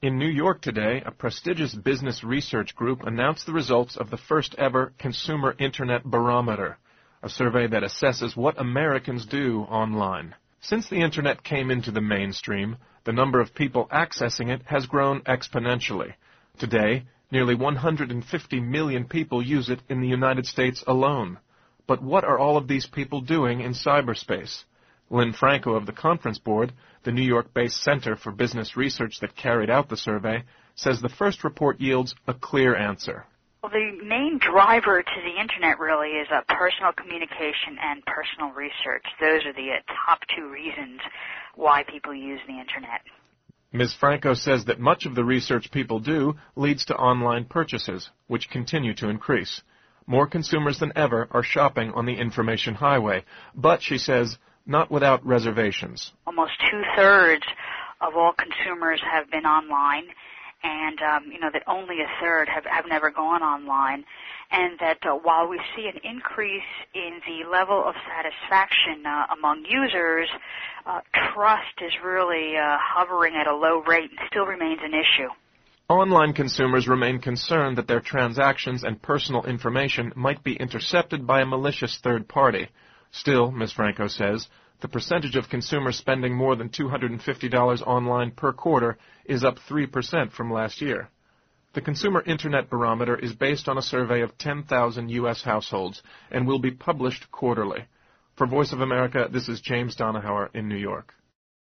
In New York today, a prestigious business research group announced the results of the first-ever Consumer Internet Barometer, a survey that assesses what Americans do online. Since the Internet came into the mainstream, the number of people accessing it has grown exponentially. Today, nearly 150 million people use it in the United States alone. But what are all of these people doing in cyberspace? Lynn Franco of the Conference Board, the New York-based Center for Business Research that carried out the survey, says the first report yields a clear answer. Well, the main driver to the Internet really is personal communication and personal research. Those are the top two reasons why people use the Internet. Ms. Franco says that much of the research people do leads to online purchases, which continue to increase. More consumers than ever are shopping on the information highway, but, she says, not without reservations. Almost two-thirds of all consumers have been online, and that only a third have never gone online, and that while we see an increase in the level of satisfaction among users, trust is really hovering at a low rate and still remains an issue. Online consumers remain concerned that their transactions and personal information might be intercepted by a malicious third party. Still, Ms. Franco says, the percentage of consumers spending more than $250 online per quarter is up 3% from last year. The Consumer Internet Barometer is based on a survey of 10,000 U.S. households and will be published quarterly. For Voice of America, this is James Donahauer in New York.